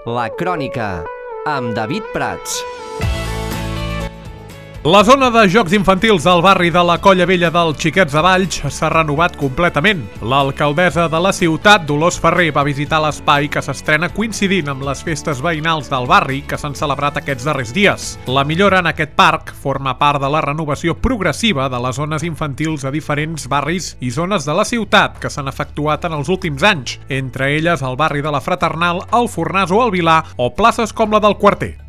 La Crònica, amb David Prats. La zona de jocs infantils del barri de la Colla Vella dels Xiquets de Valls s'ha renovat completament. L'alcaldessa de la ciutat, Dolors Ferrer, va visitar l'espai que s'estrena coincidint amb les festes veïnals del barri que s'han celebrat aquests darrers dies. La millora en aquest parc forma part de la renovació progressiva de les zones infantils a diferents barris i zones de la ciutat que s'han efectuat en els últims anys, entre elles el barri de la Fraternal, el Fornàs o el Vilar o places com la del Quarter.